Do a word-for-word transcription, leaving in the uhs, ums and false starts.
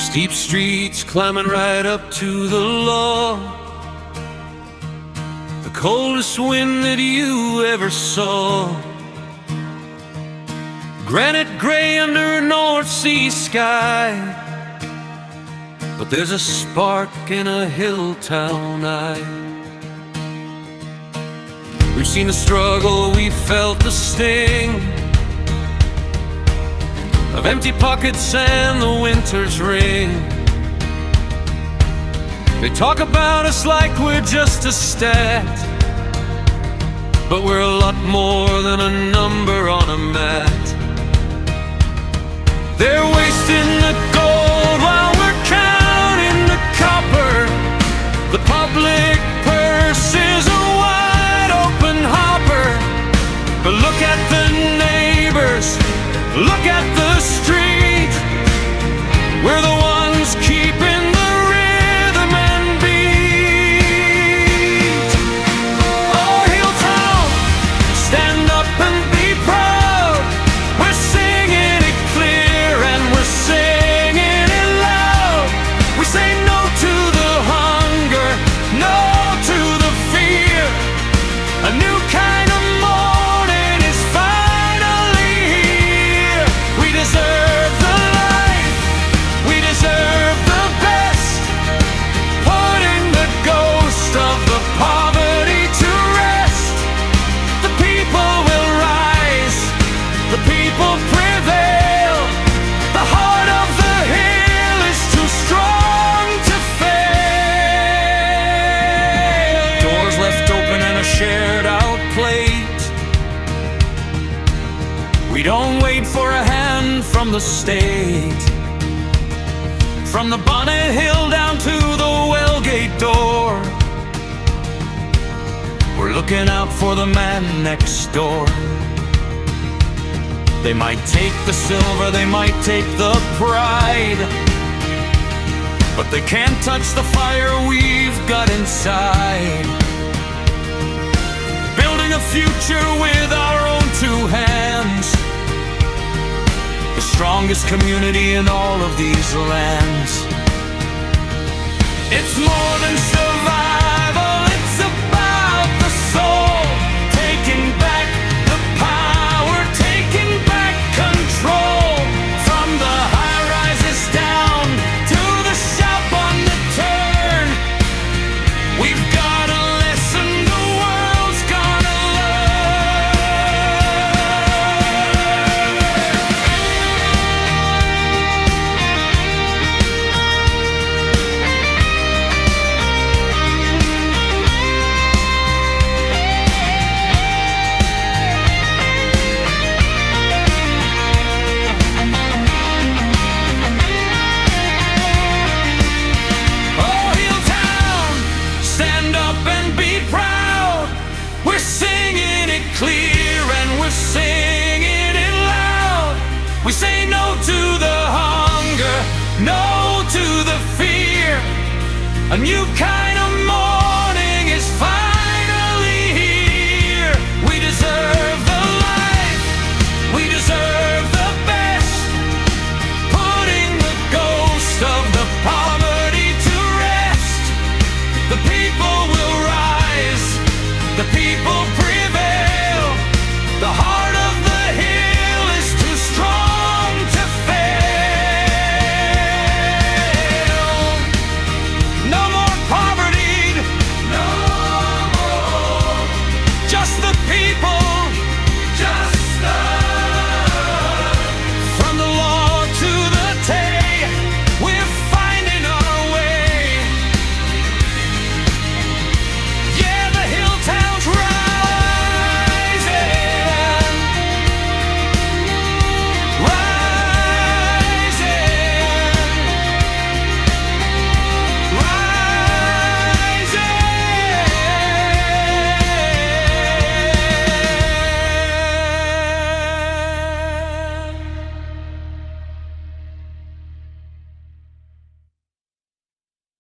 Steep streets climbing right up to the law, the coldest wind that you ever saw. Granite gray under a North Sea sky, but there's a spark in a hill town eye. We've seen the struggle, we've felt the sting of empty pockets and the winter's ring. They talk about us like we're just a stat, but we're a lot more than a number on a map. They're wasting the gold while we're counting the copper. The public purse is a wide open hopper. But look at the neighbors, look at the street. We're the ones keeping the rhythm and beat. Oh, Hilltown, stand up and be proud. We're singing it clear and we're singing it loud. We say no to the hunger, no to the fear. A new kind of morning is finally here. We deserve the life, we deserve the best. Putting the ghost of the poverty to rest. The people will rise, the people prevail. The heart of the hill is too strong to fail. Doors left open and a shared out plate. We don't wait for a hand from the state. From the Bonnet Hill down to the Wellgate door, we're looking out for the man next door. They might take the silver, they might take the pride, but they can't touch the fire we've got inside. Building a future with our own two hands, the strongest community in all of these lands. It's more than survival, it's about the soul. Taking back the power, taking back control. From the high rises down to the shop on the turn, we've got a lesson the world's gonna clear and we're singing it loud. We say no to the hunger, no to the fear. A new kind